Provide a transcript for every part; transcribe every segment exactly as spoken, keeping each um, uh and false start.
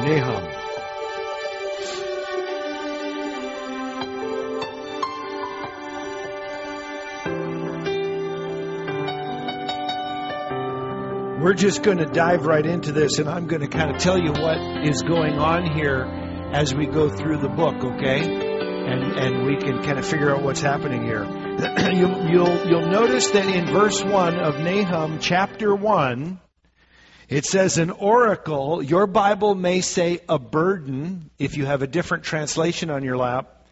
Nahum. We're just going to dive right into this, and I'm going to kind of tell you what is going on here as we go through the book, okay? And and we can kind of figure out what's happening here. you'll, you'll you'll notice that in verse one of Nahum chapter one, it says an oracle. Your Bible may say a burden, if you have a different translation on your lap,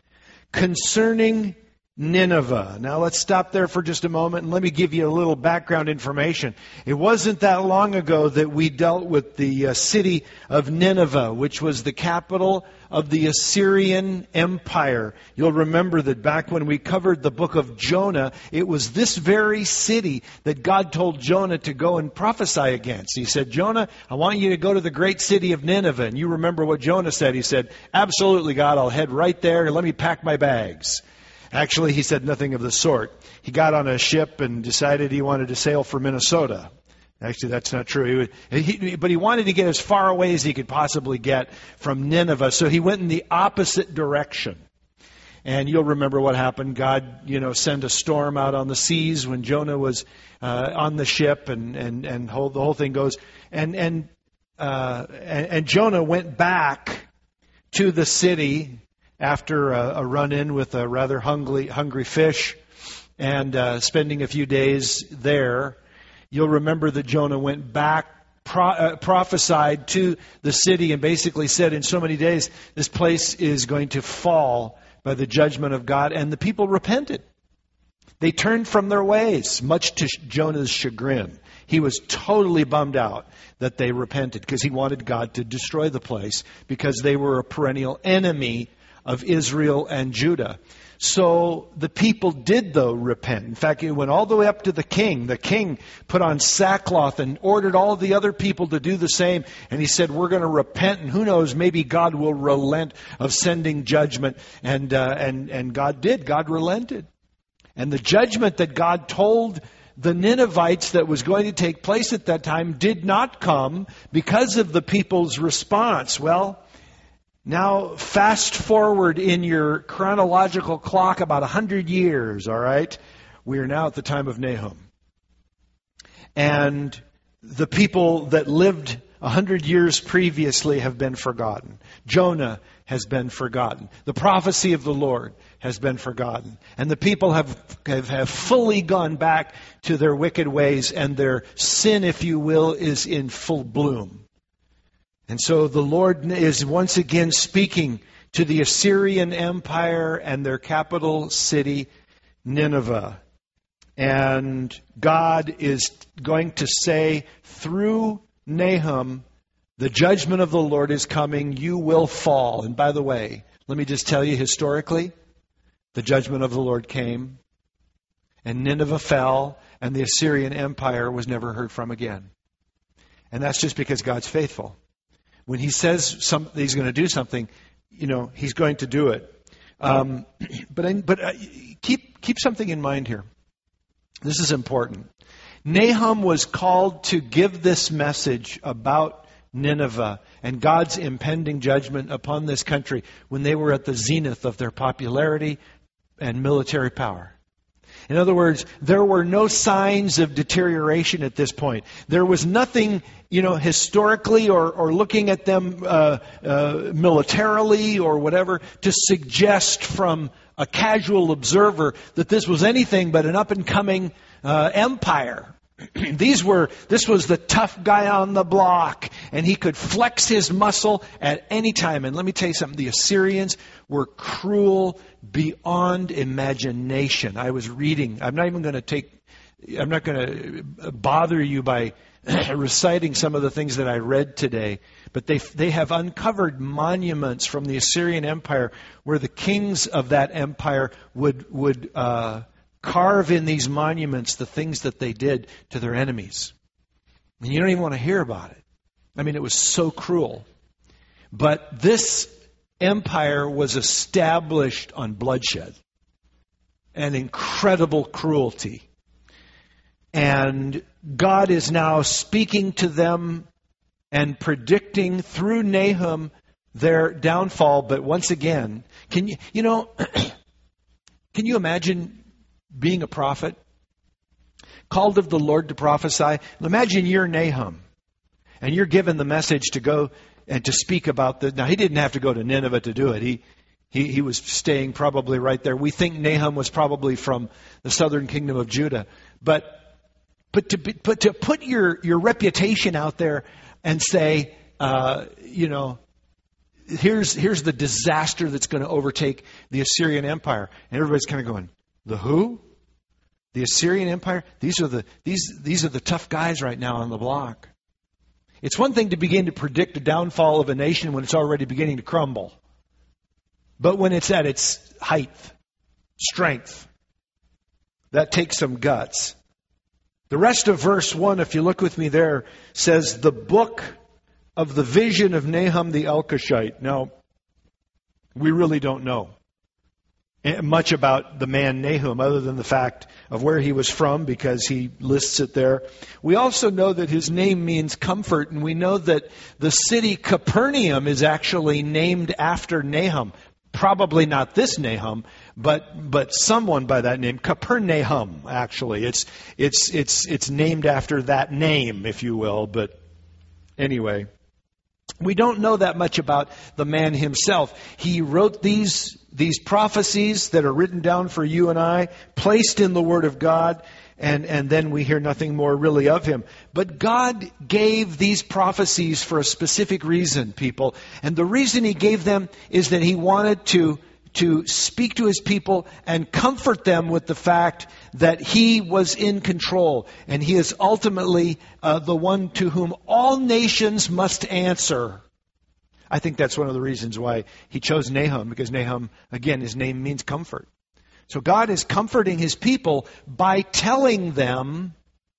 concerning Nineveh. Now let's stop there for just a moment and let me give you a little background information. It wasn't that long ago that we dealt with the uh, city of Nineveh, which was the capital of the Assyrian Empire. You'll remember that back when we covered the book of Jonah, it was this very city that God told Jonah to go and prophesy against. He said, Jonah, I want you to go to the great city of Nineveh. And you remember what Jonah said. He said, absolutely, God, I'll head right there and let me pack my bags. Actually, he said nothing of the sort. He got on a ship and decided he wanted to sail for Minnesota. Actually, that's not true. He, he, but he wanted to get as far away as he could possibly get from Nineveh. So he went in the opposite direction. And you'll remember what happened. God, you know, sent a storm out on the seas when Jonah was uh, on the ship, and and and whole, the whole thing goes. And and, uh, and and Jonah went back to the city after a, a run-in with a rather hungry, hungry fish, and uh, spending a few days there. You'll remember that Jonah went back, pro- uh, prophesied to the city, and basically said in so many days, this place is going to fall by the judgment of God. And the people repented. They turned from their ways, much to Jonah's chagrin. He was totally bummed out that they repented because he wanted God to destroy the place because they were a perennial enemy of Israel and Judah. So the people did, though, repent. In fact, it went all the way up to the king. The king put on sackcloth and ordered all the other people to do the same. And he said, we're going to repent, and who knows, maybe God will relent of sending judgment. And, uh, and, and God did. God relented. And the judgment that God told the Ninevites that was going to take place at that time did not come because of the people's response. Well, now, fast forward in your chronological clock about one hundred years, all right? We are now at the time of Nahum. And the people that lived one hundred years previously have been forgotten. Jonah has been forgotten. The prophecy of the Lord has been forgotten. And the people have, have, have fully gone back to their wicked ways, and their sin, if you will, is in full bloom. And so the Lord is once again speaking to the Assyrian Empire and their capital city, Nineveh. And God is going to say through Nahum, the judgment of the Lord is coming, you will fall. And by the way, let me just tell you historically, the judgment of the Lord came, and Nineveh fell, and the Assyrian Empire was never heard from again. And that's just because God's faithful. When He says some, He's going to do something, you know, He's going to do it. Um, but I, but uh, keep keep something in mind here. This is important. Nahum was called to give this message about Nineveh and God's impending judgment upon this country when they were at the zenith of their popularity and military power. In other words, there were no signs of deterioration at this point. There was nothing, you know, historically or, or looking at them uh, uh, militarily or whatever to suggest from a casual observer that this was anything but an up-and-coming uh, empire. These were, this was the tough guy on the block, and he could flex his muscle at any time. And let me tell you something, the Assyrians were cruel beyond imagination. I was reading, I'm not even going to take, I'm not going to bother you by reciting some of the things that I read today, but they they have uncovered monuments from the Assyrian Empire where the kings of that empire would would uh, carve in these monuments the things that they did to their enemies. And you don't even want to hear about it. I mean, it was so cruel. But this empire was established on bloodshed and incredible cruelty. And God is now speaking to them and predicting through Nahum their downfall. But once again, can you, you know, can you imagine being a prophet, called of the Lord to prophesy? Imagine you're Nahum, and you're given the message to go and to speak about the. Now, he didn't have to go to Nineveh to do it. He he he was staying probably right there. We think Nahum was probably from the southern kingdom of Judah, but but to be, but to put your your reputation out there and say, uh, you know. Here's here's the disaster that's going to overtake the Assyrian Empire, and everybody's kind of going, the who? The Assyrian Empire? These are the these these are the tough guys right now on the block. It's one thing to begin to predict the downfall of a nation when it's already beginning to crumble, but when it's at its height, strength, that takes some guts. The rest of verse one, if you look with me there, says the book of the vision of Nahum the Elkoshite. Now, we really don't know much about the man Nahum other than the fact of where he was from, because he lists it there. We also know that his name means comfort, and we know that the city Capernaum is actually named after Nahum. Probably not this Nahum, but but someone by that name, Capernaum. Actually, it's it's it's it's named after that name, if you will. But anyway. We don't know that much about the man himself. He wrote these, these prophecies that are written down for you and I, placed in the Word of God, and, and then we hear nothing more really of him. But God gave these prophecies for a specific reason, people. And the reason He gave them is that He wanted to to speak to His people and comfort them with the fact that He was in control, and He is ultimately uh, the one to whom all nations must answer. I think that's one of the reasons why He chose Nahum, because Nahum, again, his name means comfort. So God is comforting His people by telling them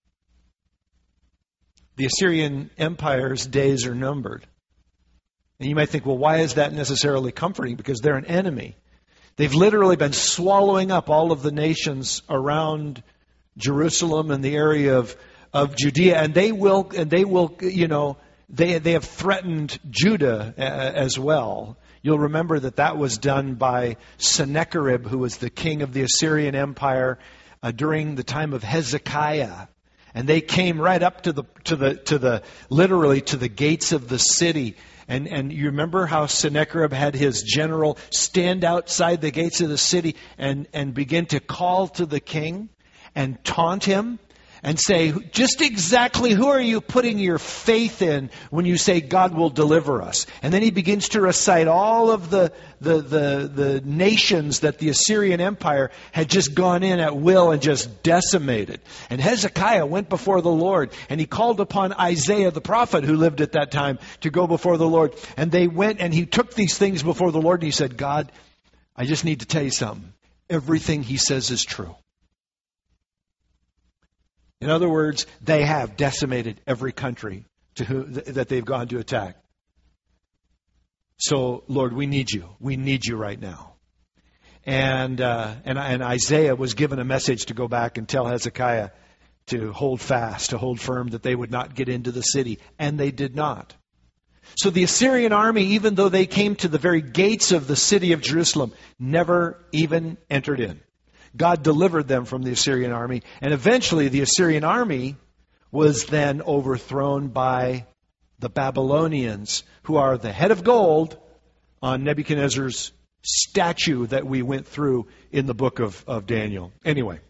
the Assyrian Empire's days are numbered. And you might think, well, why is that necessarily comforting? Because they're an enemy. They've literally been swallowing up all of the nations around Jerusalem and the area of, of Judea, and they will, and they will, you know, they they have threatened Judah uh, as well. You'll remember that that was done by Sennacherib, who was the king of the Assyrian Empire uh, during the time of Hezekiah. And they came right up to the to the to the literally to the gates of the city. And and you remember how Sennacherib had his general stand outside the gates of the city and, and begin to call to the king and taunt him and say, just exactly who are you putting your faith in when you say God will deliver us? And then he begins to recite all of the, the, the, the nations that the Assyrian Empire had just gone in at will and just decimated. And Hezekiah went before the Lord, and he called upon Isaiah the prophet who lived at that time to go before the Lord. And they went, and he took these things before the Lord, and he said, God, I just need to tell you something. Everything He says is true. In other words, they have decimated every country to who, that they've gone to attack. So, Lord, we need you. We need you right now. And, uh, and and Isaiah was given a message to go back and tell Hezekiah to hold fast, to hold firm, that they would not get into the city. And they did not. So the Assyrian army, even though they came to the very gates of the city of Jerusalem, never even entered in. God delivered them from the Assyrian army, and eventually the Assyrian army was then overthrown by the Babylonians, who are the head of gold on Nebuchadnezzar's statue that we went through in the book of, of Daniel. Anyway,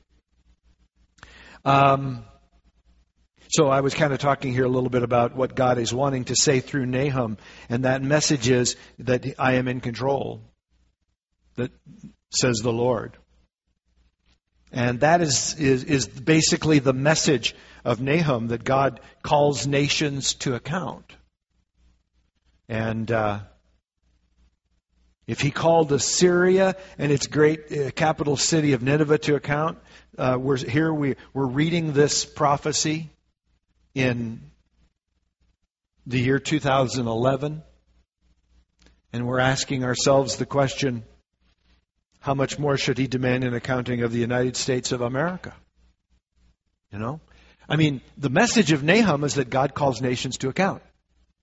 um, so I was kind of talking here a little bit about what God is wanting to say through Nahum, and that message is that I am in control, that says the Lord. And that is, is, is basically the message of Nahum, that God calls nations to account. And uh, if He called Assyria and its great uh, capital city of Nineveh to account, uh, we're here we, we're reading this prophecy in the year two thousand eleven. And we're asking ourselves the question, how much more should He demand an accounting of the United States of America? You know? I mean, the message of Nahum is that God calls nations to account.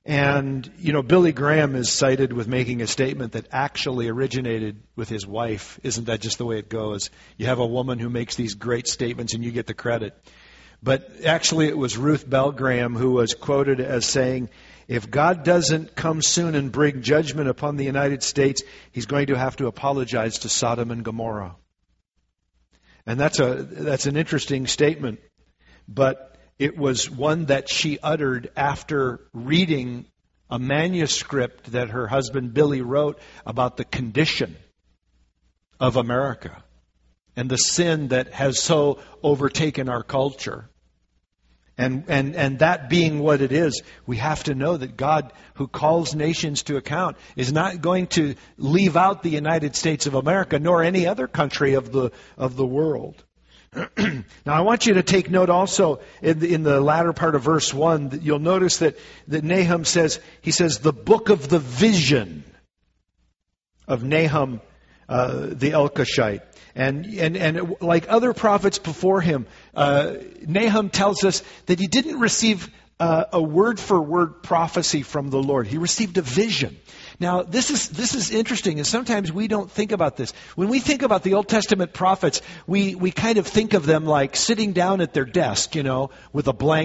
And, you know, Billy Graham is cited with making a statement that actually originated with his wife. Isn't that just the way it goes? You have a woman who makes these great statements and you get the credit. But actually it was Ruth Bell Graham who was quoted as saying, if God doesn't come soon and bring judgment upon the United States, He's going to have to apologize to Sodom and Gomorrah. And that's a that's an interesting statement. But it was one that she uttered after reading a manuscript that her husband Billy wrote about the condition of America and the sin that has so overtaken our culture. And, and, and that being what it is, we have to know that God, who calls nations to account, is not going to leave out the United States of America, nor any other country of the, of the world. Now, I want you to take note also in the, in the latter part of verse one, that you'll notice that, that Nahum says, he says, the book of the vision of Nahum uh, the Elkoshite. And, and, and like other prophets before him, uh, Nahum tells us that he didn't receive uh, a word-for-word prophecy from the Lord. He received a vision. Now, this is this is interesting, and sometimes we don't think about this. When we think about the Old Testament prophets, we, we kind of think of them like sitting down at their desk, you know, with a blank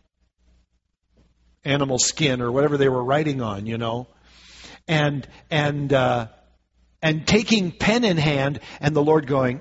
animal skin or whatever they were writing on, you know, and and uh, and taking pen in hand, and the Lord going,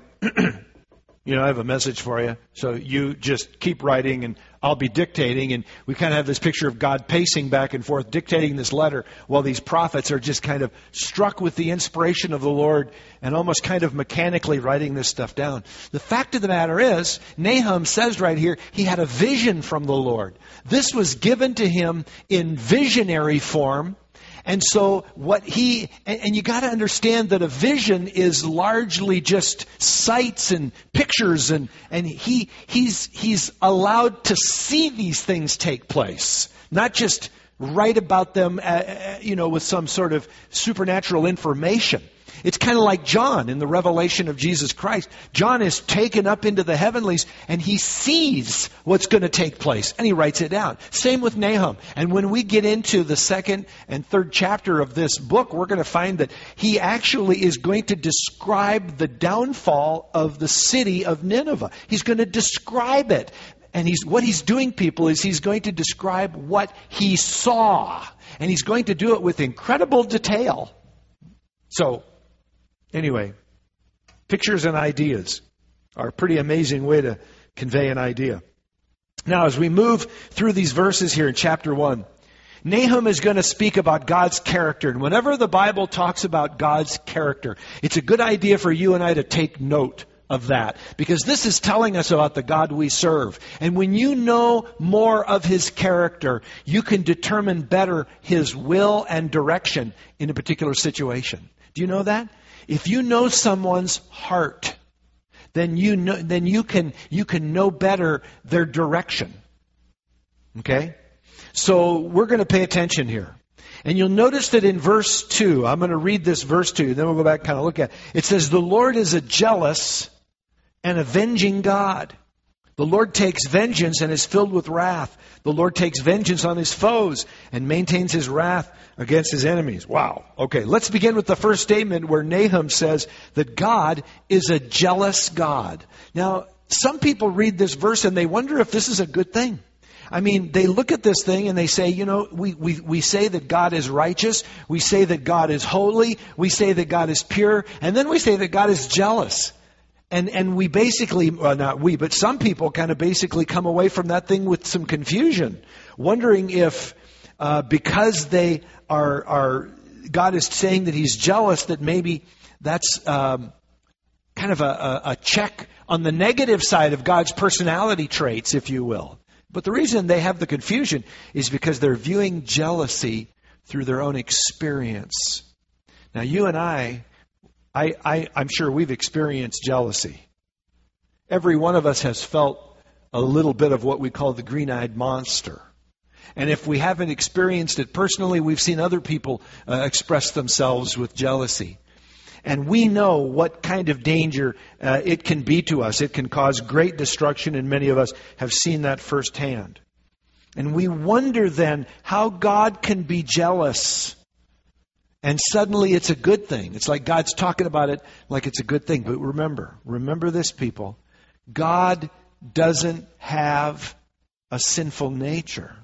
you know, I have a message for you, so you just keep writing and I'll be dictating. And we kind of have this picture of God pacing back and forth, dictating this letter, while these prophets are just kind of struck with the inspiration of the Lord and almost kind of mechanically writing this stuff down. The fact of the matter is, Nahum says right here, he had a vision from the Lord. This was given to him in visionary form. And so what he, and, and you got to understand that a vision is largely just sights and pictures, and, and he, he's, he's allowed to see these things take place, not just write about them, uh, you know, with some sort of supernatural information. It's kind of like John in the revelation of Jesus Christ. John is taken up into the heavenlies and he sees what's going to take place and he writes it down. Same with Nahum. And when we get into the second and third chapter of this book, we're going to find that he actually is going to describe the downfall of the city of Nineveh. He's going to describe it. And he's, what he's doing, people, is he's going to describe what he saw. And he's going to do it with incredible detail. So, anyway, pictures and ideas are a pretty amazing way to convey an idea. Now, as we move through these verses here in chapter one, Nahum is going to speak about God's character. And whenever the Bible talks about God's character, it's a good idea for you and I to take note of that, because this is telling us about the God we serve. And when you know more of His character, you can determine better His will and direction in a particular situation. Do you know that? If you know someone's heart, then you know, then you can you can know better their direction. Okay? So we're going to pay attention here. And you'll notice that in verse two, I'm going to read this verse two, then we'll go back and kind of look at it. It says, "The Lord is a jealous and avenging God. The Lord takes vengeance and is filled with wrath. The Lord takes vengeance on His foes and maintains His wrath against His enemies." Wow. Okay, let's begin with the first statement where Nahum says that God is a jealous God. Now, some people read this verse and they wonder if this is a good thing. I mean, they look at this thing and they say, you know, we, we, we say that God is righteous. We say that God is holy. We say that God is pure. And then we say that God is jealous. And and we basically, well, not we, but some people kind of basically come away from that thing with some confusion, wondering if uh, because they are, are, God is saying that He's jealous, that maybe that's um, kind of a, a, a check on the negative side of God's personality traits, if you will. But the reason they have the confusion is because they're viewing jealousy through their own experience. Now, you and I, I, I, I'm sure we've experienced jealousy. Every one of us has felt a little bit of what we call the green-eyed monster. And if we haven't experienced it personally, we've seen other people uh, express themselves with jealousy. And we know what kind of danger uh, it can be to us. It can cause great destruction, and many of us have seen that firsthand. And we wonder then how God can be jealous. And suddenly it's a good thing. It's like God's talking about it like it's a good thing. But remember, remember this, people. God doesn't have a sinful nature.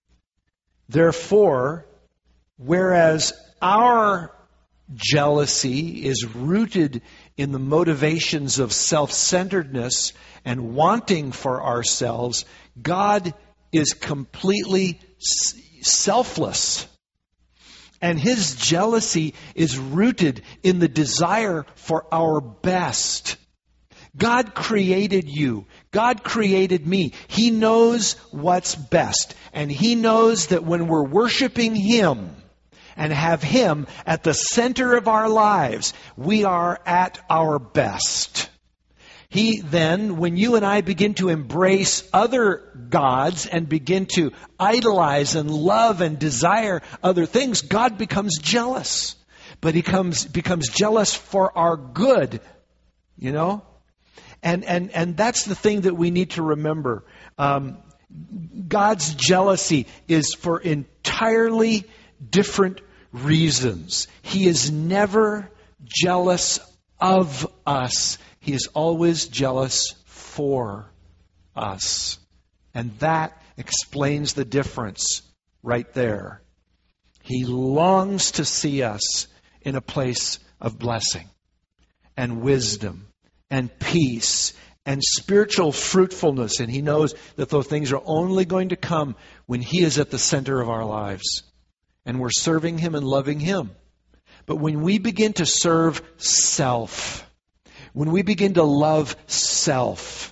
Therefore, whereas our jealousy is rooted in the motivations of self-centeredness and wanting for ourselves, God is completely selfless. And His jealousy is rooted in the desire for our best. God created you. God created me. He knows what's best. And He knows that when we're worshiping Him and have Him at the center of our lives, we are at our best. He then, when you and I begin to embrace other gods and begin to idolize and love and desire other things, God becomes jealous. But He comes, becomes jealous for our good, you know? And, and, and that's the thing that we need to remember. Um, God's jealousy is for entirely different reasons. He is never jealous of us. He is always jealous for us. And that explains the difference right there. He longs to see us in a place of blessing and wisdom and peace and spiritual fruitfulness. And He knows that those things are only going to come when He is at the center of our lives. And we're serving Him and loving Him. But when we begin to serve self, when we begin to love self,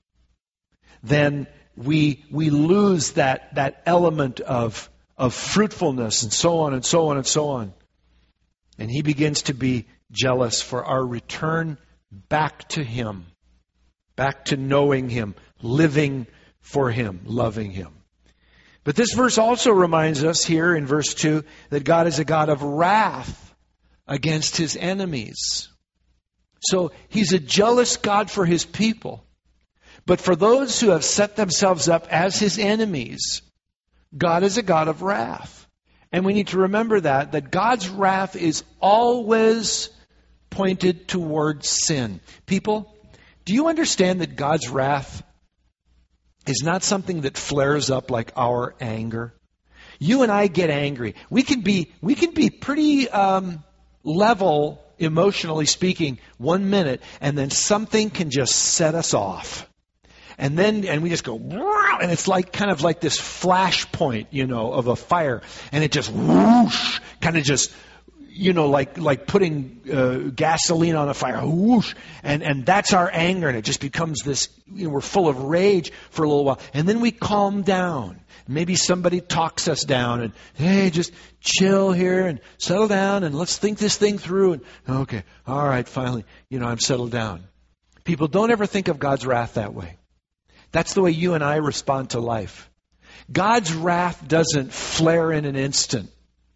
then we we lose that, that element of, of fruitfulness and so on and so on and so on. And He begins to be jealous for our return back to Him, back to knowing Him, living for Him, loving Him. But this verse also reminds us here in verse two that God is a God of wrath against His enemies. So He's a jealous God for His people. But for those who have set themselves up as His enemies, God is a God of wrath. And we need to remember that, that God's wrath is always pointed towards sin. People, do you understand that God's wrath is not something that flares up like our anger? You and I get angry. We can be, we can be pretty um, level, emotionally speaking, one minute, and then something can just set us off. And then, and we just go, and it's like kind of like this flash point, you know, of a fire. And it just whoosh, kind of just, you know, like like putting uh, gasoline on a fire, whoosh. And, and that's our anger. And it just becomes this, you know, we're full of rage for a little while. And then we calm down. Maybe somebody talks us down and, hey, just chill here and settle down and let's think this thing through. And okay, all right, finally, you know, I'm settled down. People, don't ever think of God's wrath that way. That's the way you and I respond to life. God's wrath doesn't flare in an instant.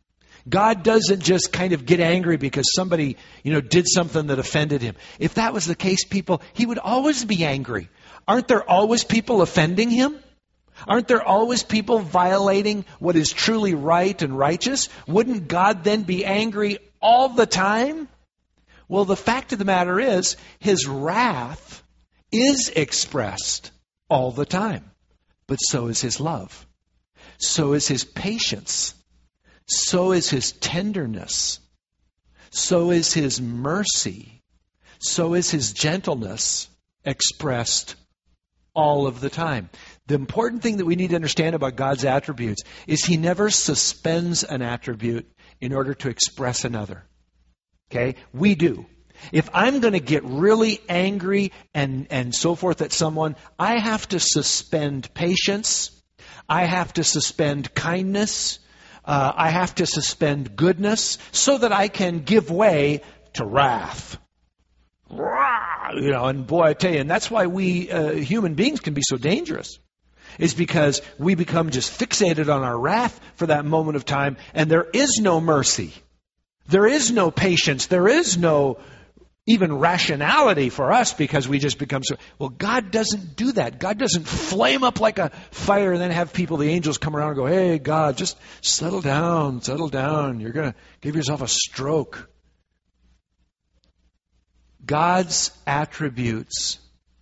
God doesn't just kind of get angry because somebody, you know, did something that offended Him. If that was the case, people, He would always be angry. Aren't there always people offending Him? Aren't there always people violating what is truly right and righteous? Wouldn't God then be angry all the time? Well, the fact of the matter is, His wrath is expressed all the time. But so is His love. So is His patience. So is His tenderness. So is His mercy. So is His gentleness expressed all of the time. The important thing that we need to understand about God's attributes is He never suspends an attribute in order to express another. Okay? We do. If I'm going to get really angry and, and so forth at someone, I have to suspend patience. I have to suspend kindness. Uh, I have to suspend goodness so that I can give way to wrath. You know, and boy, I tell you, and that's why we uh, human beings can be so dangerous. Is because we become just fixated on our wrath for that moment of time, and there is no mercy. There is no patience. There is no even rationality for us because we just become so... Well, God doesn't do that. God doesn't flame up like a fire and then have people, the angels, come around and go, hey, God, just settle down, settle down. You're going to give yourself a stroke. God's attributes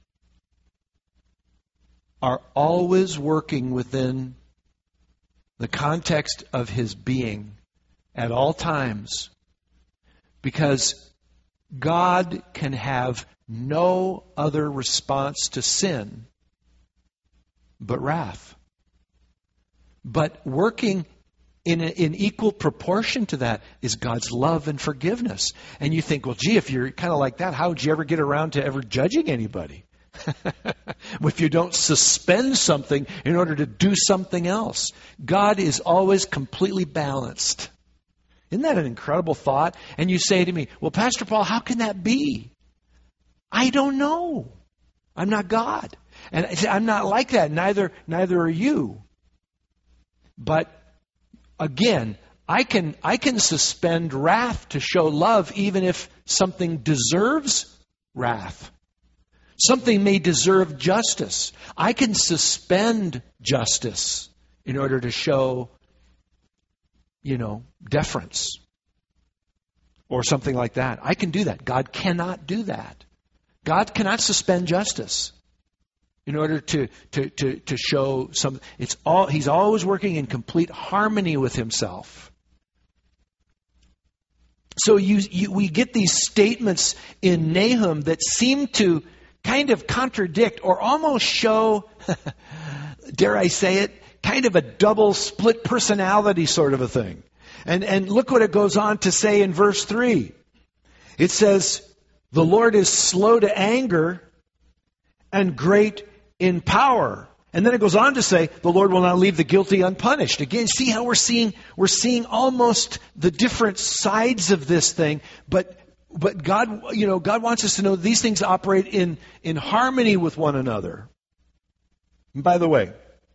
are always working within the context of His being at all times, because God can have no other response to sin but wrath. But working in, a, in equal proportion to that is God's love and forgiveness. And you think, well, gee, if you're kind of like that, how would you ever get around to ever judging anybody? If you don't suspend something in order to do something else. God is always completely balanced. Isn't that an incredible thought? And you say to me, well, Pastor Paul, how can that be? I don't know. I'm not God. And I'm not like that. Neither, neither are you. But again, I can, I can suspend wrath to show love even if something deserves wrath. Something may deserve justice. I can suspend justice in order to show, you know, deference or something like that. I can do that. God cannot do that. God cannot suspend justice in order to to to, to show some. It's all. He's always working in complete harmony with Himself. So you, you we get these statements in Nahum that seem to kind of contradict or almost show, dare I say it, kind of a double split personality sort of a thing. And and look what it goes on to say in verse three. It says, the Lord is slow to anger and great in power. And then it goes on to say, the Lord will not leave the guilty unpunished. Again, see how we're seeing we're seeing almost the different sides of this thing, but but God, you know, God wants us to know these things operate in, in harmony with one another. And by the way,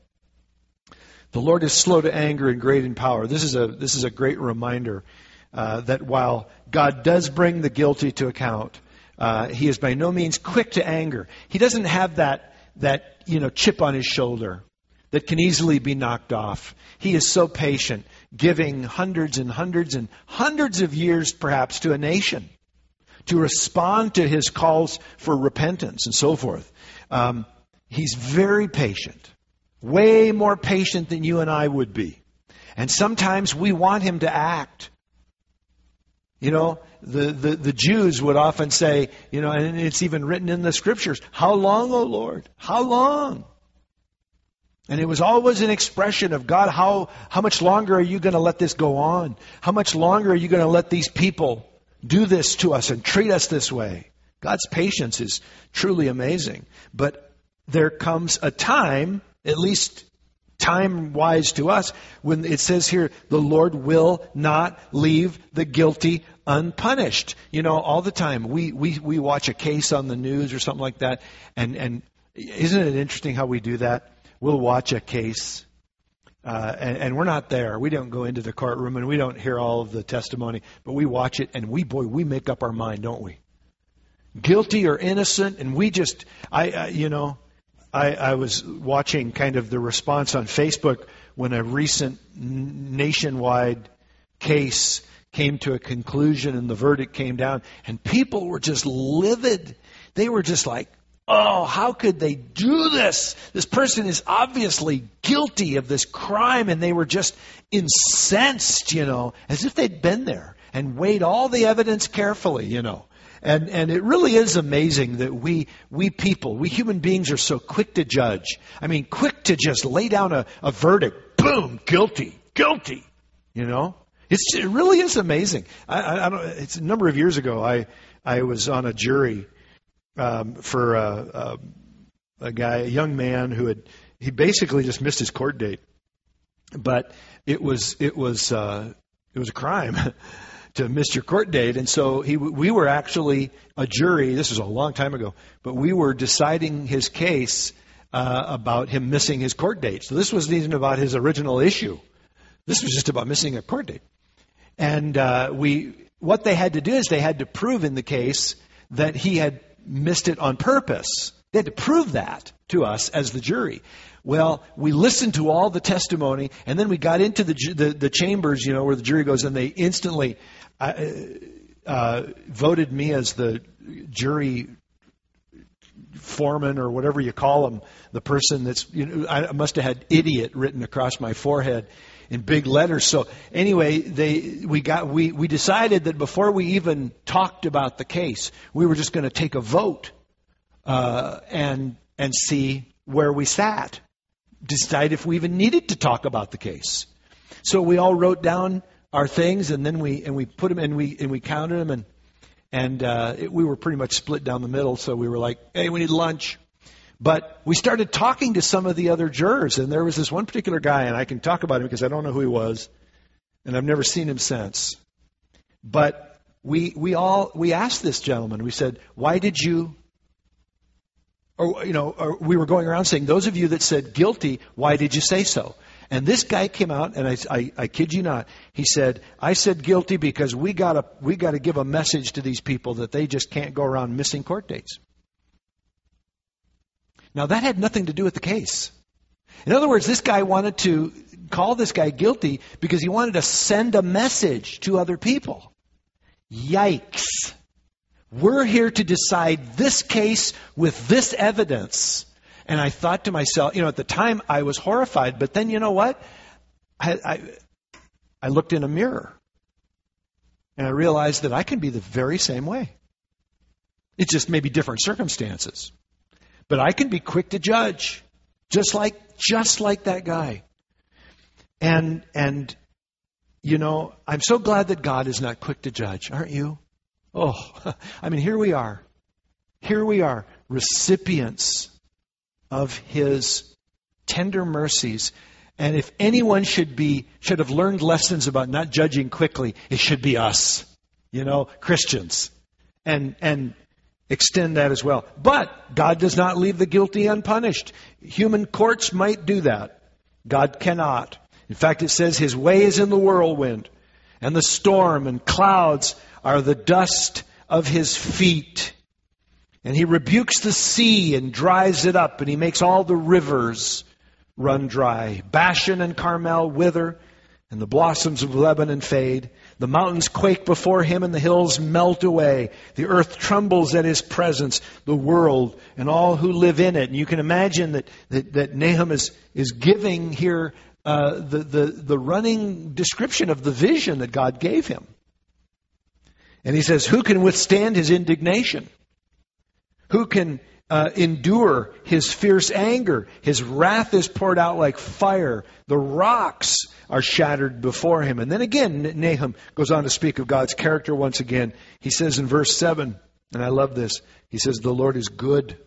the Lord is slow to anger and great in power. This is a this is a great reminder uh, that while God does bring the guilty to account, uh, He is by no means quick to anger. He doesn't have that that you know chip on His shoulder that can easily be knocked off. He is so patient, giving hundreds and hundreds and hundreds of years perhaps to a nation to respond to His calls for repentance and so forth. Um, he's very patient. Way more patient than you and I would be. And sometimes we want Him to act. You know, the, the, the Jews would often say, you know, and it's even written in the Scriptures, how long, O Lord? How long? And it was always an expression of, God, how, how much longer are you going to let this go on? How much longer are you going to let these people do this to us and treat us this way? God's patience is truly amazing. But there comes a time, at least time-wise to us, when it says here, the Lord will not leave the guilty unpunished. You know, all the time we, we, we watch a case on the news or something like that, and, and isn't it interesting how we do that? We'll watch a case, uh, and, and we're not there. We don't go into the courtroom, and we don't hear all of the testimony, but we watch it, and we, boy, we make up our mind, don't we? Guilty or innocent, and we just, I, uh, you know, I, I was watching kind of the response on Facebook when a recent nationwide case came to a conclusion and the verdict came down, and people were just livid. They were just like, oh, how could they do this? This person is obviously guilty of this crime, and they were just incensed, you know, as if they'd been there and weighed all the evidence carefully, you know. And and it really is amazing that we we people, we human beings are so quick to judge. I mean, quick to just lay down a, a verdict. Boom, guilty, guilty, you know. It's, it really is amazing. I, I, I don't. It's a number of years ago, I, I was on a jury um, for a, a, a guy, a young man who had, he basically just missed his court date. But it was, it was, uh, it was a crime to miss your court date. And so he, we were actually a jury, this was a long time ago, but we were deciding his case uh, about him missing his court date. So this wasn't even about his original issue. This was just about missing a court date. And uh, we, what they had to do is they had to prove in the case that he had missed it on purpose. They had to prove that to us as the jury. Well, we listened to all the testimony, and then we got into the the, the chambers, you know, where the jury goes, and they instantly uh, uh, voted me as the jury foreman or whatever you call them, the person that's, you know, I must have had idiot written across my forehead in big letters. So anyway, they we got we we decided that before we even talked about the case, we were just going to take a vote uh, and and see where we sat, decide if we even needed to talk about the case. So we all wrote down our things, and then we and we put them and we and we counted them, and and uh, it, we were pretty much split down the middle. So we were like, hey, we need lunch. But we started talking to some of the other jurors, and there was this one particular guy, and I can talk about him because I don't know who he was, and I've never seen him since. But we we all we asked this gentleman. We said, "Why did you?" Or you know, or we were going around saying, "Those of you that said guilty, why did you say so?" And this guy came out, and I, I, I kid you not, he said, "I said guilty because we gotta we gotta give a message to these people that they just can't go around missing court dates." Now, that had nothing to do with the case. In other words, this guy wanted to call this guy guilty because he wanted to send a message to other people. Yikes. We're here to decide this case with this evidence. And I thought to myself, you know, at the time I was horrified, but then you know what? I, I, I looked in a mirror and I realized that I can be the very same way. It's just maybe different circumstances. But I can be quick to judge, just like just like that guy. And and you know, I'm so glad that God is not quick to judge, aren't you? Oh, I mean, here we are. Here we are, recipients of His tender mercies. And if anyone should be should have learned lessons about not judging quickly, it should be us, you know, Christians. And and extend that as well. But God does not leave the guilty unpunished. Human courts might do that. God cannot. In fact, it says His way is in the whirlwind, and the storm and clouds are the dust of His feet. And He rebukes the sea and dries it up, and He makes all the rivers run dry. Bashan and Carmel wither, and the blossoms of Lebanon fade. The mountains quake before Him, and the hills melt away. The earth trembles at His presence, the world and all who live in it. And you can imagine that that, that Nahum is is giving here uh, the, the the running description of the vision that God gave him. And he says, "Who can withstand His indignation? Who can Uh, endure His fierce anger? His wrath is poured out like fire. The rocks are shattered before Him." And then again, Nahum goes on to speak of God's character once again. He says in verse seven, and I love this, he says, "The Lord is good.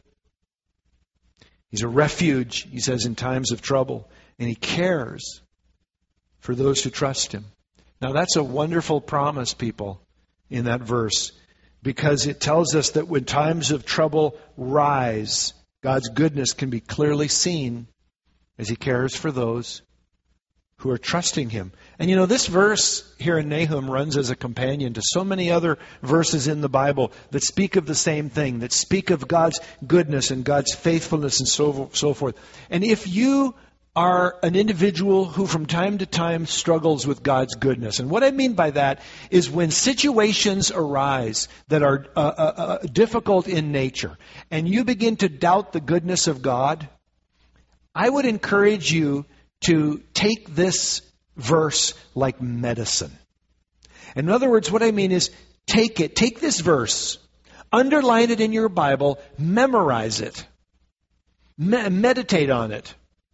He's a refuge," he says, "in times of trouble. And He cares for those who trust Him." Now that's a wonderful promise, people, in that verse. Because it tells us that when times of trouble rise, God's goodness can be clearly seen as He cares for those who are trusting Him. And you know, this verse here in Nahum runs as a companion to so many other verses in the Bible that speak of the same thing, that speak of God's goodness and God's faithfulness and so, so forth. And if you are an individual who from time to time struggles with God's goodness. And what I mean by that is when situations arise that are uh, uh, uh, difficult in nature and you begin to doubt the goodness of God, I would encourage you to take this verse like medicine. In other words, what I mean is take it, take this verse, underline it in your Bible, memorize it, me- meditate on it.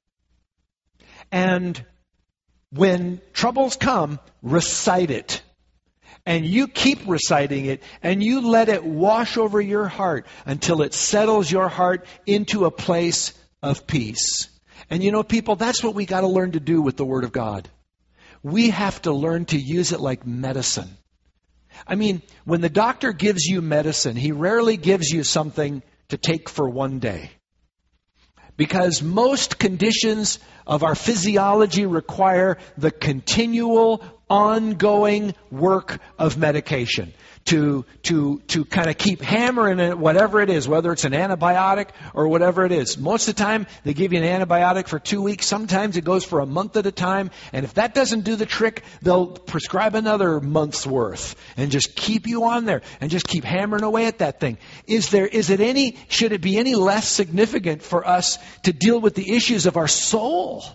And when troubles come, recite it. And you keep reciting it, and you let it wash over your heart until it settles your heart into a place of peace. And you know, people, that's what we got to learn to do with the Word of God. We have to learn to use it like medicine. I mean, when the doctor gives you medicine, he rarely gives you something to take for one day. Because most conditions of our physiology require the continual, ongoing work of medication. to to to kind of keep hammering it, whatever it is, whether it's an antibiotic or whatever it is. Most of the time, they give you an antibiotic for two weeks. Sometimes it goes for a month at a time. And if that doesn't do the trick, they'll prescribe another month's worth and just keep you on there and just keep hammering away at that thing. Is there, is it any, should it be any less significant for us to deal with the issues of our soul?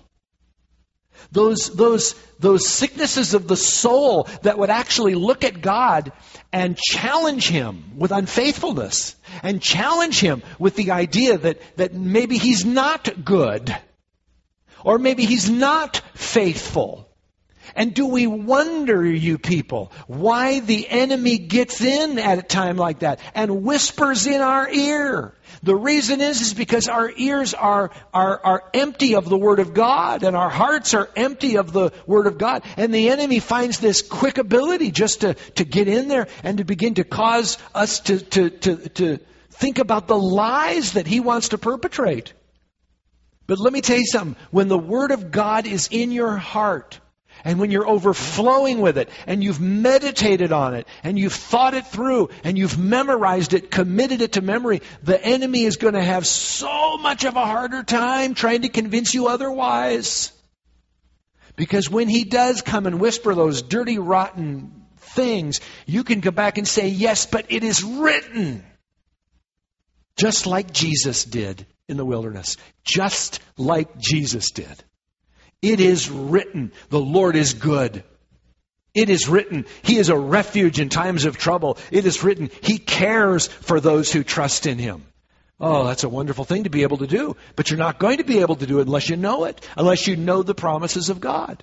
Those, those, those sicknesses of the soul that would actually look at God and challenge Him with unfaithfulness and challenge Him with the idea that, that maybe He's not good or maybe He's not faithful. And do we wonder, you people, why the enemy gets in at a time like that and whispers in our ear? The reason is, is because our ears are, are, are empty of the Word of God, and our hearts are empty of the Word of God. And the enemy finds this quick ability just to, to get in there and to begin to cause us to, to, to, to think about the lies that he wants to perpetrate. But let me tell you something. When the Word of God is in your heart, and when you're overflowing with it, and you've meditated on it, and you've thought it through, and you've memorized it, committed it to memory, the enemy is going to have so much of a harder time trying to convince you otherwise. Because when he does come and whisper those dirty, rotten things, you can go back and say, yes, but it is written. Just like Jesus did in the wilderness. Just like Jesus did. It is written, the Lord is good. It is written, He is a refuge in times of trouble. It is written, He cares for those who trust in Him. Oh, that's a wonderful thing to be able to do. But you're not going to be able to do it unless you know it, unless you know the promises of God.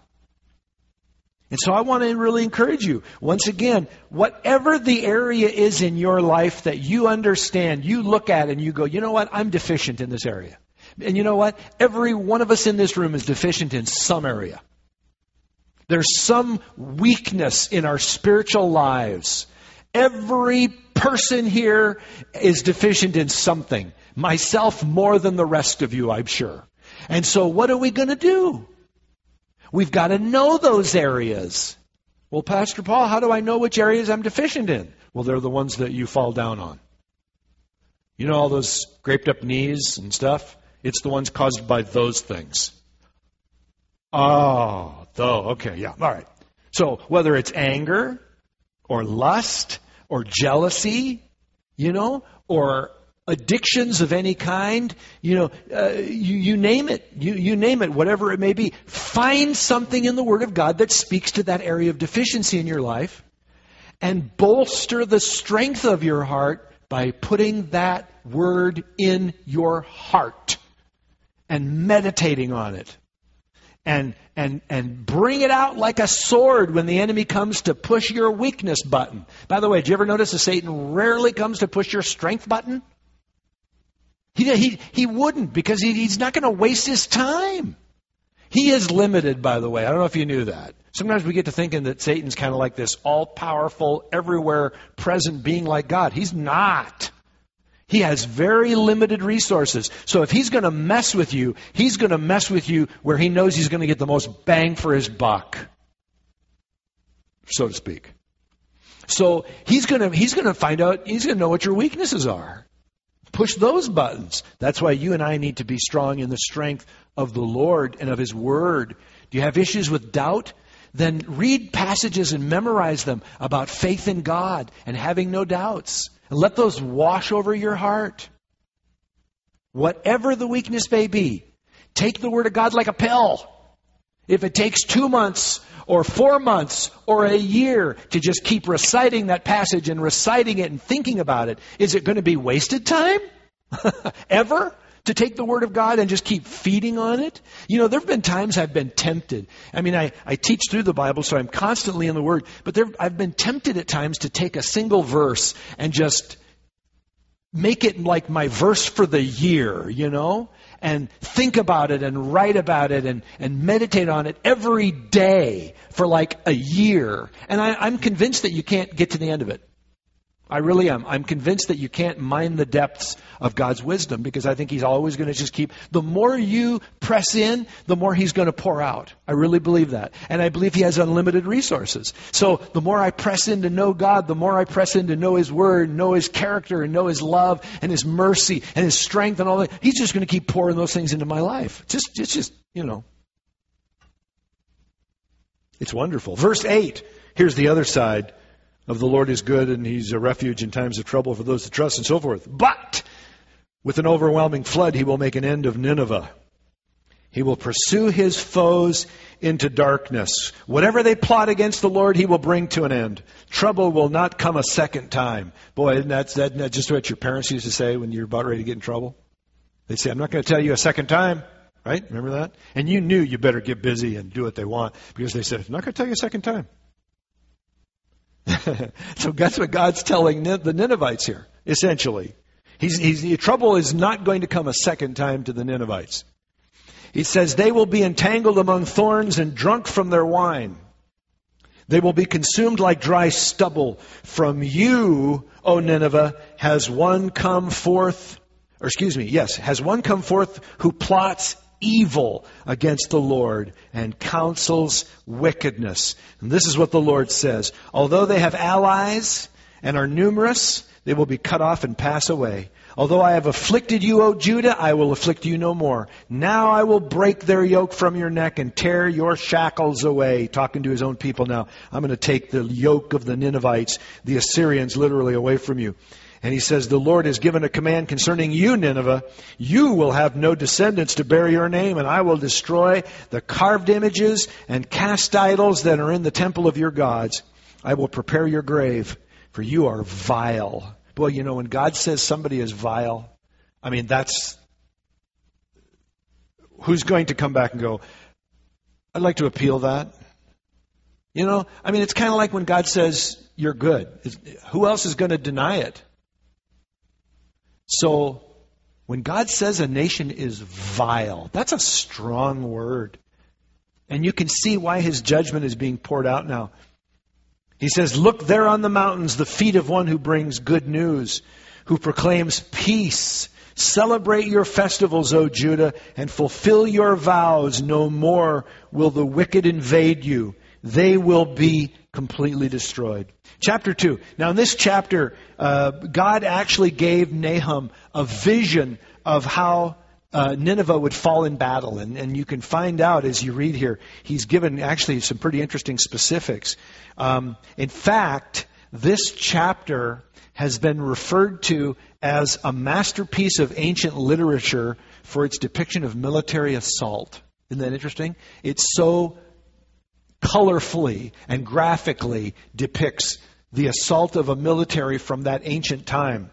And so I want to really encourage you, once again, whatever the area is in your life that you understand, you look at and you go, you know what, I'm deficient in this area. And you know what? Every one of us in this room is deficient in some area. There's some weakness in our spiritual lives. Every person here is deficient in something. Myself more than the rest of you, I'm sure. And so what are we going to do? We've got to know those areas. Well, Pastor Paul, how do I know which areas I'm deficient in? Well, they're the ones that you fall down on. You know all those scraped up knees and stuff? It's the ones caused by those things. Oh, though, okay, yeah, all right. So whether it's anger or lust or jealousy, you know, or addictions of any kind, you know, uh, you, you name it, you, you name it, whatever it may be. Find something in the Word of God that speaks to that area of deficiency in your life and bolster the strength of your heart by putting that Word in your heart and meditating on it. And, and, and bring it out like a sword when the enemy comes to push your weakness button. By the way, did you ever notice that Satan rarely comes to push your strength button? He, he, he wouldn't, because he, he's not going to waste his time. He is limited, by the way. I don't know if you knew that. Sometimes we get to thinking that Satan's kind of like this all-powerful, everywhere present being like God. He's not. He has very limited resources. So if he's going to mess with you, he's going to mess with you where he knows he's going to get the most bang for his buck, so to speak. So he's going to he's going to find out, he's going to know what your weaknesses are. Push those buttons. That's why you and I need to be strong in the strength of the Lord and of His Word. Do you have issues with doubt? Then read passages and memorize them about faith in God and having no doubts. And let those wash over your heart. Whatever the weakness may be, take the Word of God like a pill. If it takes two months or four months or a year to just keep reciting that passage and reciting it and thinking about it, is it going to be wasted time? Ever? To take the Word of God and just keep feeding on it? You know, there have been times I've been tempted. I mean, I, I teach through the Bible, so I'm constantly in the Word. But there, I've been tempted at times to take a single verse and just make it like my verse for the year, you know? And think about it and write about it and, and meditate on it every day for like a year. And I, I'm convinced that you can't get to the end of it. I really am. I'm convinced that you can't mine the depths of God's wisdom because I think He's always going to just keep, the more you press in, the more He's going to pour out. I really believe that. And I believe He has unlimited resources. So the more I press in to know God, the more I press in to know His Word, know His character, and know His love, and His mercy, and His strength, and all that. He's just going to keep pouring those things into my life. Just, it's just, you know. It's wonderful. Verse eight, here's the other side. Of the Lord is good, and He's a refuge in times of trouble for those who trust, and so forth. But with an overwhelming flood, He will make an end of Nineveh. He will pursue His foes into darkness. Whatever they plot against the Lord, He will bring to an end. Trouble will not come a second time. Boy, isn't that, isn't that just what your parents used to say when you're about ready to get in trouble? They'd say, I'm not going to tell you a second time. Right? Remember that? And you knew you better get busy and do what they want because they said, I'm not going to tell you a second time. So that's what God's telling the Ninevites here, essentially. He's, he's, the trouble is not going to come a second time to the Ninevites. He says, they will be entangled among thorns and drunk from their wine. They will be consumed like dry stubble. From you, O Nineveh, has one come forth, or excuse me, yes, has one come forth who plots evil against the Lord and counsels wickedness. And this is what the Lord says. Although they have allies and are numerous, they will be cut off and pass away. Although I have afflicted you, O Judah, I will afflict you no more. Now I will break their yoke from your neck and tear your shackles away. Talking to his own people now. I'm going to take the yoke of the Ninevites, the Assyrians, literally away from you. And he says, the Lord has given a command concerning you, Nineveh. You will have no descendants to bear your name, and I will destroy the carved images and cast idols that are in the temple of your gods. I will prepare your grave, for you are vile. Boy, you know, when God says somebody is vile, I mean, that's... Who's going to come back and go, I'd like to appeal that? You know, I mean, it's kind of like when God says, you're good. It's, who else is going to deny it? So, when God says a nation is vile, that's a strong word. And you can see why His judgment is being poured out now. He says, look there on the mountains, the feet of one who brings good news, who proclaims peace. Celebrate your festivals, O Judah, and fulfill your vows. No more will the wicked invade you. They will be completely destroyed. Chapter two. Now in this chapter, uh, God actually gave Nahum a vision of how uh, Nineveh would fall in battle. And, and you can find out as you read here, he's given actually some pretty interesting specifics. Um, in fact, this chapter has been referred to as a masterpiece of ancient literature for its depiction of military assault. Isn't that interesting? It's so colorfully and graphically depicts the assault of a military from that ancient time.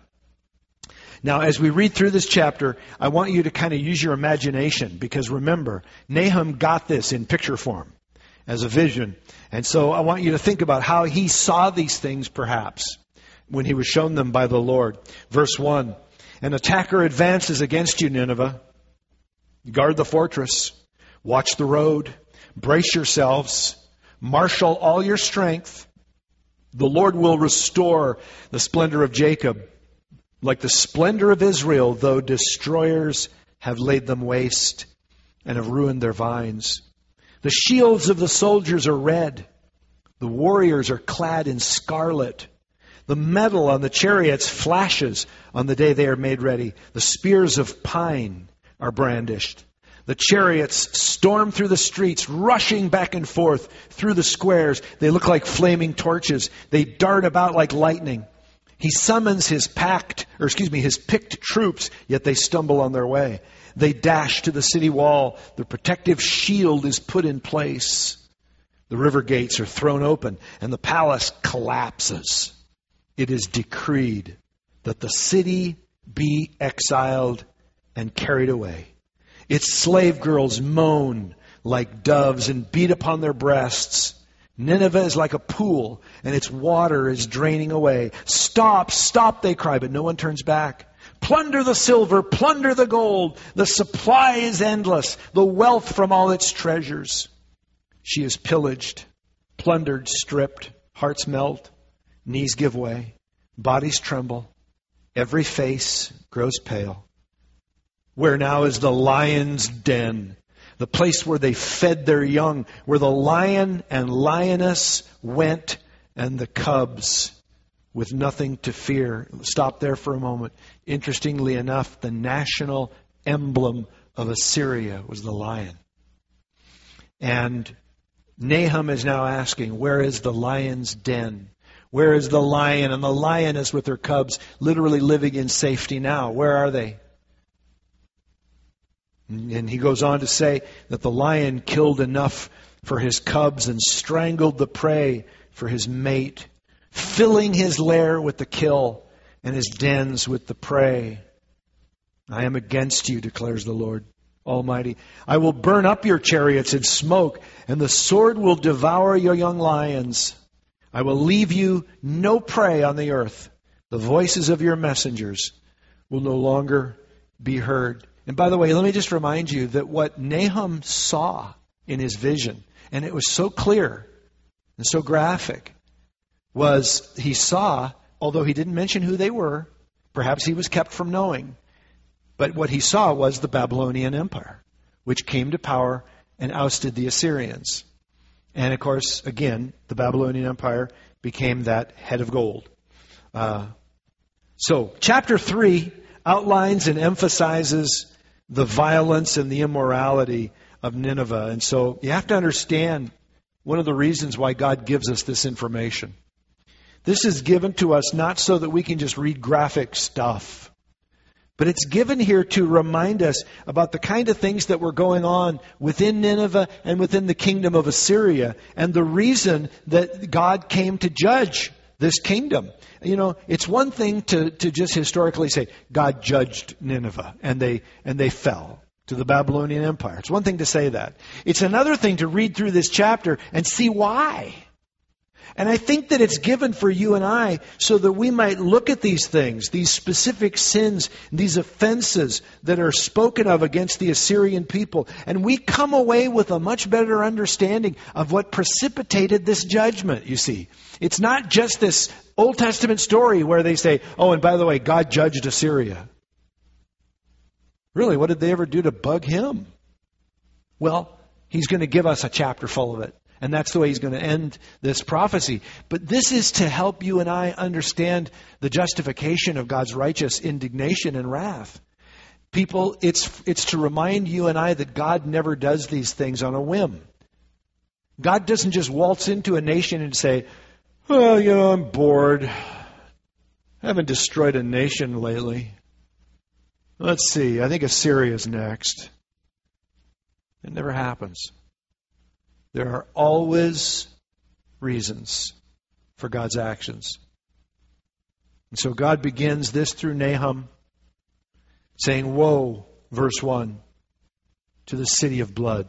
Now, as we read through this chapter, I want you to kind of use your imagination, because remember, Nahum got this in picture form as a vision. And so I want you to think about how he saw these things perhaps when he was shown them by the Lord. Verse one, an attacker advances against you, Nineveh. Guard the fortress. Watch the road. Brace yourselves. Marshal all your strength. The Lord will restore the splendor of Jacob, like the splendor of Israel, though destroyers have laid them waste and have ruined their vines. The shields of the soldiers are red. The warriors are clad in scarlet. The metal on the chariots flashes on the day they are made ready. The spears of pine are brandished. The chariots storm through the streets, rushing back and forth through the squares. They look like flaming torches. They dart about like lightning. He summons his packed, or excuse me, his picked troops, yet they stumble on their way. They dash to the city wall. The protective shield is put in place. The river gates are thrown open, and the palace collapses. It is decreed that the city be exiled and carried away. Its slave girls moan like doves and beat upon their breasts. Nineveh is like a pool, and its water is draining away. Stop, stop, they cry, but no one turns back. Plunder the silver, plunder the gold. The supply is endless, the wealth from all its treasures. She is pillaged, plundered, stripped. Hearts melt, knees give way. Bodies tremble. Every face grows pale. Where now is the lion's den, the place where they fed their young, where the lion and lioness went and the cubs with nothing to fear. Stop there for a moment. Interestingly enough, the national emblem of Assyria was the lion. And Nahum is now asking, where is the lion's den? Where is the lion and the lioness with her cubs literally living in safety now? Where are they? And he goes on to say that the lion killed enough for his cubs and strangled the prey for his mate, filling his lair with the kill and his dens with the prey. I am against you, declares the Lord Almighty. I will burn up your chariots in smoke, and the sword will devour your young lions. I will leave you no prey on the earth. The voices of your messengers will no longer be heard. And by the way, let me just remind you that what Nahum saw in his vision, and it was so clear and so graphic, was he saw, although he didn't mention who they were, perhaps he was kept from knowing, but what he saw was the Babylonian Empire, which came to power and ousted the Assyrians. And of course, again, the Babylonian Empire became that head of gold. Uh, so, chapter three outlines and emphasizes the violence and the immorality of Nineveh. And so, you have to understand one of the reasons why God gives us this information. This is given to us not so that we can just read graphic stuff, but it's given here to remind us about the kind of things that were going on within Nineveh and within the kingdom of Assyria, and the reason that God came to judge this kingdom. You know, it's one thing to, to just historically say God judged Nineveh and they and they fell to the Babylonian Empire. It's one thing to say that. It's another thing to read through this chapter and see why. And I think that it's given for you and I so that we might look at these things, these specific sins, these offenses that are spoken of against the Assyrian people, and we come away with a much better understanding of what precipitated this judgment, you see. It's not just this Old Testament story where they say, oh, and by the way, God judged Assyria. Really, what did they ever do to bug him? Well, he's going to give us a chapter full of it. And that's the way he's going to end this prophecy. But this is to help you and I understand the justification of God's righteous indignation and wrath. People, it's it's to remind you and I that God never does these things on a whim. God doesn't just waltz into a nation and say, well, you know, I'm bored. I haven't destroyed a nation lately. Let's see, I think Assyria's next. It never happens. There are always reasons for God's actions. And so God begins this through Nahum, saying, woe, verse one, to the city of blood,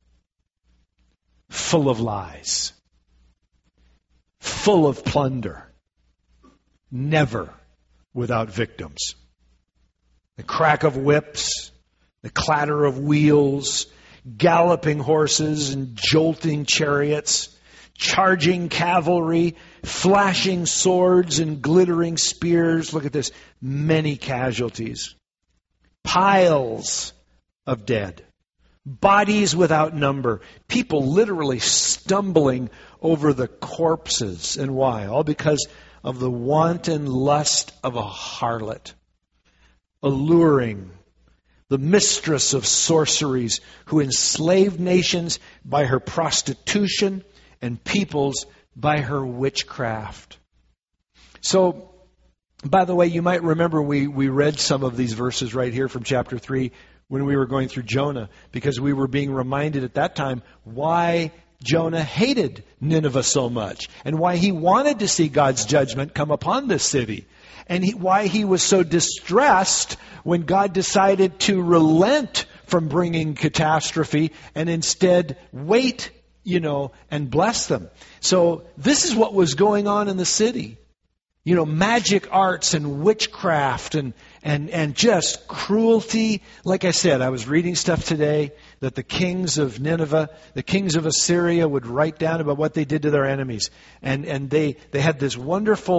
full of lies, full of plunder, never without victims. The crack of whips, the clatter of wheels, galloping horses and jolting chariots, charging cavalry, flashing swords and glittering spears. Look at this. Many casualties. Piles of dead. Bodies without number. People literally stumbling over the corpses. And why? All because of the wanton lust of a harlot. Alluring the mistress of sorceries, who enslaved nations by her prostitution and peoples by her witchcraft. So, by the way, you might remember we, we read some of these verses right here from chapter three when we were going through Jonah, because we were being reminded at that time why Jonah hated Nineveh so much and why he wanted to see God's judgment come upon this city. And he, why he was so distressed when God decided to relent from bringing catastrophe and instead wait, you know, and bless them. So this is what was going on in the city. You know, magic arts and witchcraft and, and, and just cruelty. Like I said, I was reading stuff today that the kings of Nineveh, the kings of Assyria would write down about what they did to their enemies. And, and they, they had this wonderful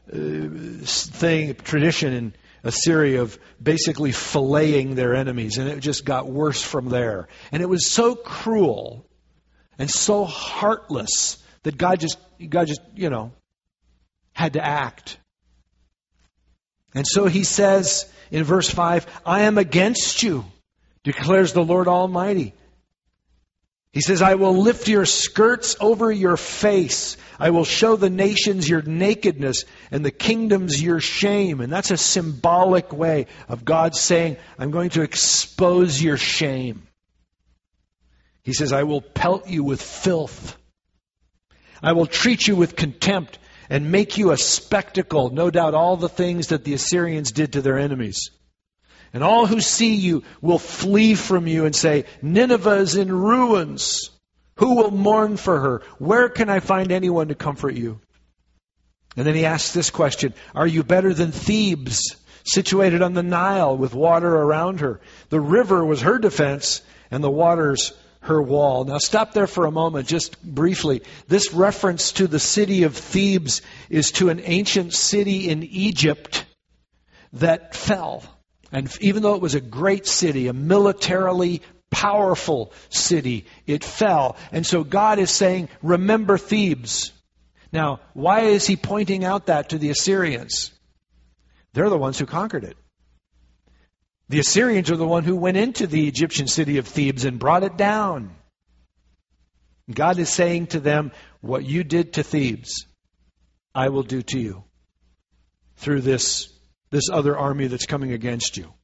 uh, thing, tradition in Assyria of basically filleting their enemies, and it just got worse from there. And it was so cruel and so heartless that God just, God just, you know, had to act. And so he says in verse five, I am against you, declares the Lord Almighty. He says, I will lift your skirts over your face. I will show the nations your nakedness and the kingdoms your shame. And that's a symbolic way of God saying, I'm going to expose your shame. He says, I will pelt you with filth. I will treat you with contempt and make you a spectacle. No doubt all the things that the Assyrians did to their enemies. And all who see you will flee from you and say, Nineveh is in ruins. Who will mourn for her? Where can I find anyone to comfort you? And then he asks this question, are you better than Thebes, situated on the Nile with water around her? The river was her defense and the waters her wall. Now stop there for a moment, just briefly. This reference to the city of Thebes is to an ancient city in Egypt that fell. And even though it was a great city, a militarily powerful city, it fell. And so God is saying, remember Thebes. Now, why is he pointing out that to the Assyrians? They're the ones who conquered it. The Assyrians are the one who went into the Egyptian city of Thebes and brought it down. God is saying to them, what you did to Thebes, I will do to you through this this other army that's coming against you.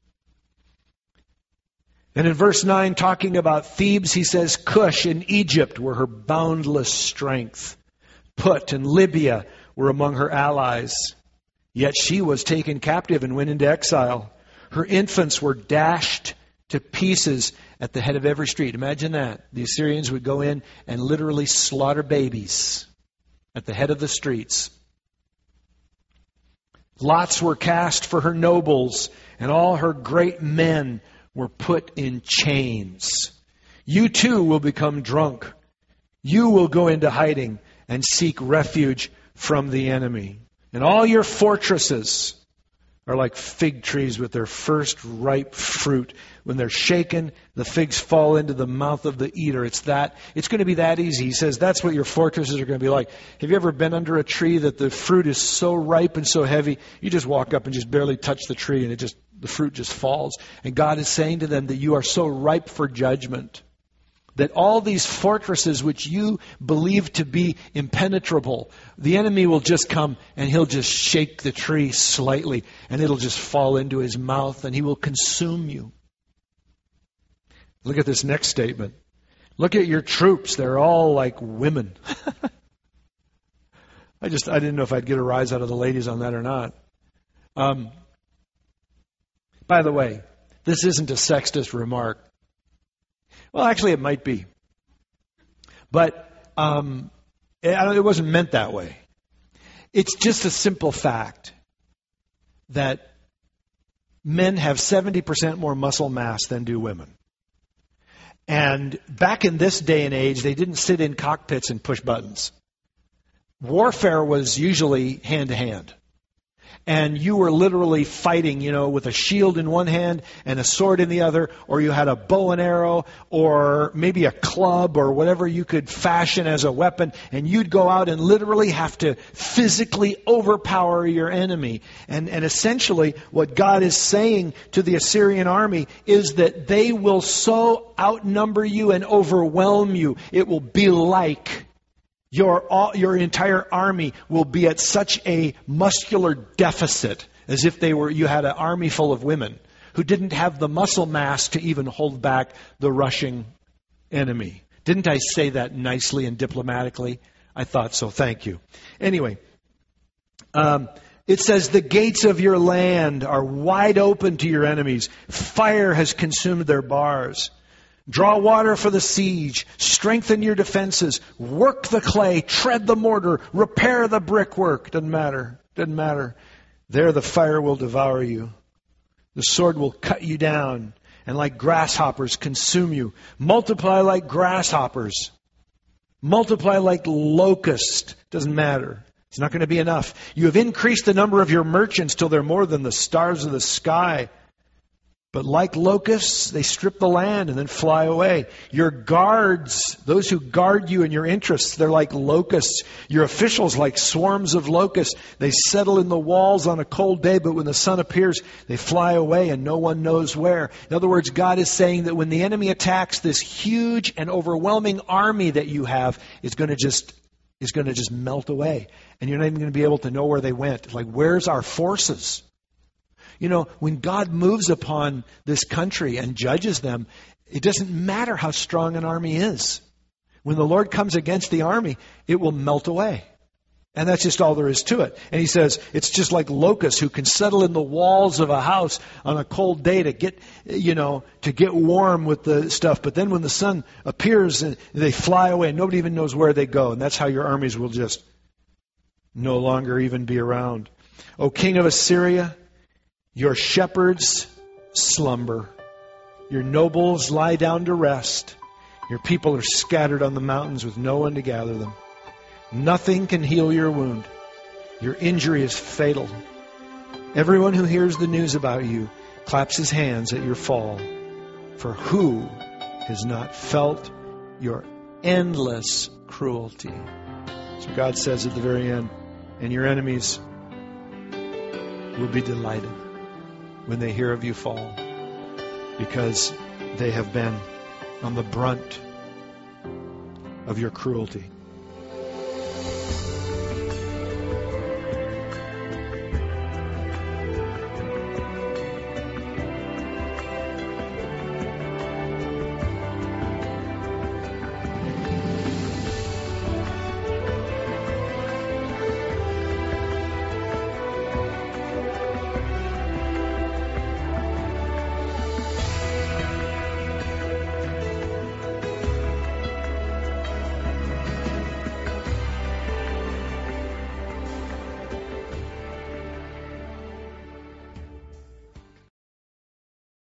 And in verse nine, talking about Thebes, he says, Cush in Egypt were her boundless strength. Put and Libya were among her allies. Yet she was taken captive and went into exile. Her infants were dashed to pieces at the head of every street. Imagine that. The Assyrians would go in and literally slaughter babies at the head of the streets. Lots were cast for her nobles, and all her great men were put in chains. You too will become drunk. You will go into hiding and seek refuge from the enemy. And all your fortresses are like fig trees with their first ripe fruit. When they're shaken, the figs fall into the mouth of the eater. It's that. It's going to be that easy. He says that's what your fortresses are going to be like. Have you ever been under a tree that the fruit is so ripe and so heavy, you just walk up and just barely touch the tree and it just the fruit just falls? And God is saying to them that you are so ripe for judgment that all these fortresses which you believe to be impenetrable, the enemy will just come and he'll just shake the tree slightly and it'll just fall into his mouth and he will consume you. Look at this next statement. Look at your troops. They're all like women. I just, I didn't know if I'd get a rise out of the ladies on that or not. Um, by the way, this isn't a sexist remark. Well, actually, it might be. But um, it, it wasn't meant that way. It's just a simple fact that men have seventy percent more muscle mass than do women. And back in this day and age, they didn't sit in cockpits and push buttons. Warfare was usually hand-to-hand. And you were literally fighting, you know, with a shield in one hand and a sword in the other, or you had a bow and arrow, or maybe a club, or whatever you could fashion as a weapon, and you'd go out and literally have to physically overpower your enemy. And, and essentially, what God is saying to the Assyrian army is that they will so outnumber you and overwhelm you, it will be like Your all, your entire army will be at such a muscular deficit as if they were you had an army full of women who didn't have the muscle mass to even hold back the rushing enemy. Didn't I say that nicely and diplomatically? I thought so. Thank you. Anyway, um, it says, the gates of your land are wide open to your enemies. Fire has consumed their bars. Draw water for the siege. Strengthen your defenses. Work the clay. Tread the mortar. Repair the brickwork. Doesn't matter. Doesn't matter. There the fire will devour you. The sword will cut you down and like grasshoppers consume you. Multiply like grasshoppers. Multiply like locusts. Doesn't matter. It's not going to be enough. You have increased the number of your merchants till they're more than the stars of the sky. But like locusts, they strip the land and then fly away. Your guards, those who guard you and your interests, they're like locusts. Your officials like swarms of locusts. They settle in the walls on a cold day, but when the sun appears, they fly away and no one knows where. In other words, God is saying that when the enemy attacks, this huge and overwhelming army that you have is going to just is going to just melt away. And you're not even going to be able to know where they went. Like, where's our forces? You know, when God moves upon this country and judges them, it doesn't matter how strong an army is. When the Lord comes against the army, it will melt away. And that's just all there is to it. And he says, it's just like locusts who can settle in the walls of a house on a cold day to get, you know, to get warm with the stuff. But then when the sun appears, they fly away and nobody even knows where they go. And that's how your armies will just no longer even be around. O king of Assyria, your shepherds slumber. Your nobles lie down to rest. Your people are scattered on the mountains with no one to gather them. Nothing can heal your wound. Your injury is fatal. Everyone who hears the news about you claps his hands at your fall. For who has not felt your endless cruelty? So God says at the very end, and your enemies will be delighted when they hear of you fall, because they have been on the brunt of your cruelty.